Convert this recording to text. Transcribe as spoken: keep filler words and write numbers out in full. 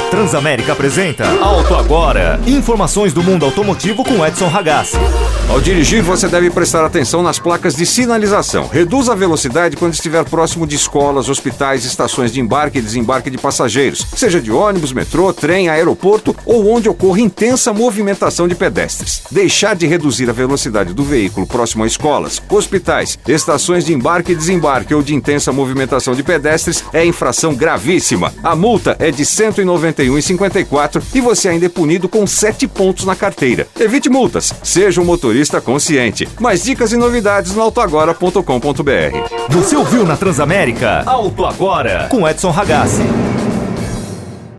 Transamérica apresenta Auto Agora. Informações do mundo automotivo com Edson Ragazzi. Ao dirigir, você deve prestar atenção nas placas de sinalização. Reduza a velocidade quando estiver próximo de escolas, hospitais, estações de embarque e desembarque de passageiros, seja de ônibus, metrô, trem, aeroporto ou onde ocorra intensa movimentação de pedestres. Deixar de reduzir a velocidade do veículo próximo a escolas, hospitais, estações de embarque e desembarque ou de intensa movimentação de pedestres é infração gravíssima. A multa é de cento e noventa e um reais e cinquenta e quatro centavos e você ainda é punido com sete pontos na carteira. Evite multas. Seja um motorista consciente. Mais dicas e novidades no auto agora ponto com ponto b r. Você ouviu na Transamérica? Auto Agora com Edson Ragazzi.